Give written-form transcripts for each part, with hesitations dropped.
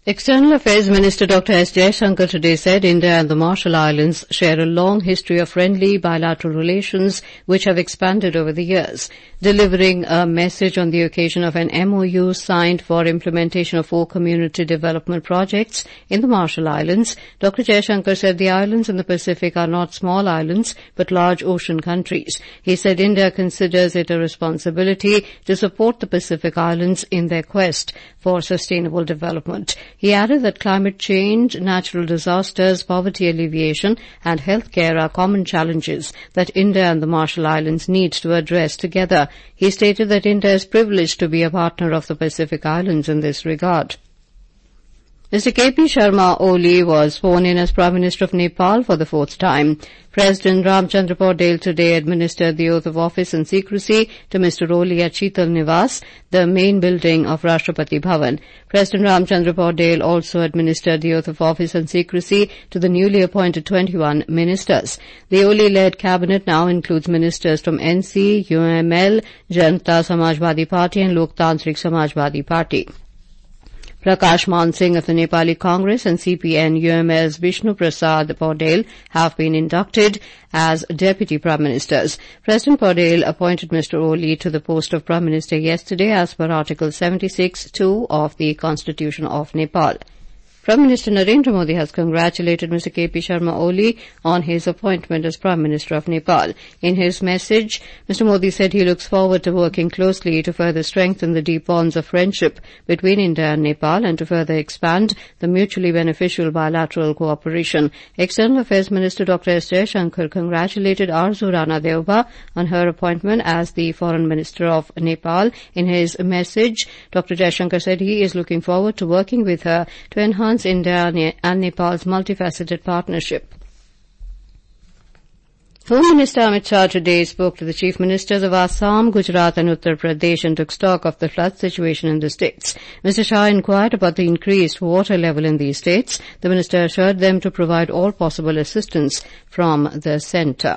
External Affairs Minister Dr. S. Jaishankar today said India and the Marshall Islands share a long history of friendly bilateral relations which have expanded over the years. Delivering a message on the occasion of an MOU signed for implementation of 4 community development projects in the Marshall Islands, Dr. Jaishankar said the islands in the Pacific are not small islands but large ocean countries. He said India considers it a responsibility to support the Pacific Islands in their quest for sustainable development. He added that climate change, natural disasters, poverty alleviation and healthcare are common challenges that India and the Marshall Islands need to address together. He stated that India is privileged to be a partner of the Pacific Islands in this regard. Mr. K.P. Sharma Oli was sworn in as Prime Minister of Nepal for the 4th time. President Ramchandra Paudel today administered the oath of office in secrecy to Mr. Oli at Sheetal Nivas, the main building of Rashtrapati Bhavan. President Ramchandra Paudel also administered the oath of office in secrecy to the newly appointed 21 ministers. The Oli-led cabinet now includes ministers from NC, UML, Janata Samajwadi Party and Loktantrik Samajwadi Party. Prakash Man Singh of the Nepali Congress and CPN UML's Vishnu Prasad Paudel have been inducted as Deputy Prime Ministers. President Paudel appointed Mr. Oli to the post of Prime Minister yesterday as per Article 76(2) of the Constitution of Nepal. Prime Minister Narendra Modi has congratulated Mr. K.P. Sharma Oli on his appointment as Prime Minister of Nepal. In his message, Mr. Modi said he looks forward to working closely to further strengthen the deep bonds of friendship between India and Nepal and to further expand the mutually beneficial bilateral cooperation. External Affairs Minister Dr. S. Jaishankar congratulated Arzu Rana Deuba on her appointment as the Foreign Minister of Nepal. In his message, Dr. Jaishankar said he is looking forward to working with her to enhance India and Nepal's multifaceted partnership. Home Minister Amit Shah today spoke to the Chief Ministers of Assam, Gujarat and Uttar Pradesh and took stock of the flood situation in the states. Mr. Shah inquired about the increased water level in these states. The minister assured them to provide all possible assistance from the centre.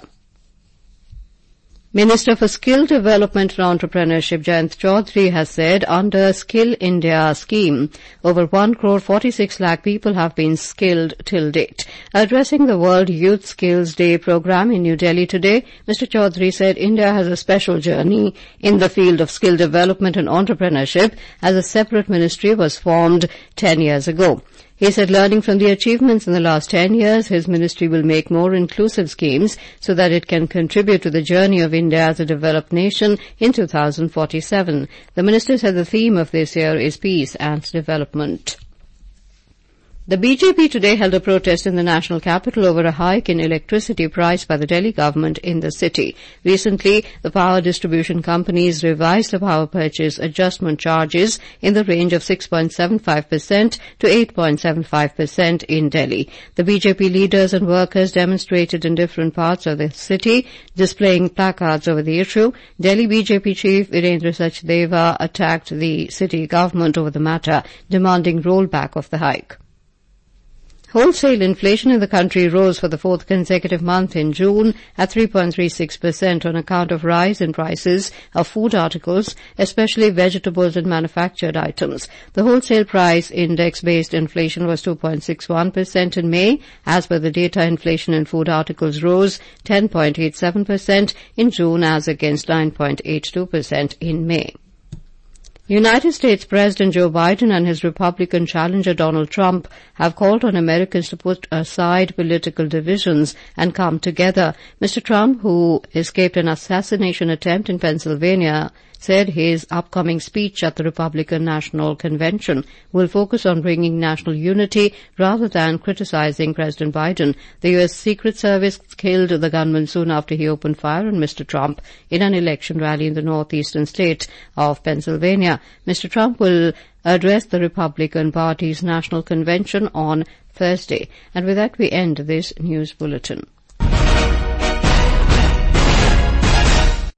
Minister for Skill Development and Entrepreneurship Jayant Chaudhary has said under Skill India scheme, over 1.46 crore people have been skilled till date. Addressing the World Youth Skills Day program in New Delhi today, Mr. Chaudhary said India has a special journey in the field of skill development and entrepreneurship as a separate ministry was formed 10 years ago. He said learning from the achievements in the last 10 years, his ministry will make more inclusive schemes so that it can contribute to the journey of India as a developed nation in 2047. The minister said the theme of this year is peace and development. The BJP today held a protest in the national capital over a hike in electricity price by the Delhi government in the city. Recently, the power distribution companies revised the power purchase adjustment charges in the range of 6.75% to 8.75% in Delhi. The BJP leaders and workers demonstrated in different parts of the city, displaying placards over the issue. Delhi BJP chief Virendra Sachdeva attacked the city government over the matter, demanding rollback of the hike. Wholesale inflation in the country rose for the 4th consecutive month in June at 3.36% on account of rise in prices of food articles, especially vegetables and manufactured items. The wholesale price index-based inflation was 2.61% in May. As per the data, inflation in food articles rose 10.87% in June as against 9.82% in May. United States President Joe Biden and his Republican challenger Donald Trump have called on Americans to put aside political divisions and come together. Mr. Trump, who escaped an assassination attempt in Pennsylvania, said his upcoming speech at the Republican National Convention will focus on bringing national unity rather than criticizing President Biden. The U.S. Secret Service killed the gunman soon after he opened fire on Mr. Trump in an election rally in the northeastern state of Pennsylvania. Mr. Trump will address the Republican Party's National Convention on Thursday. And with that, we end this news bulletin.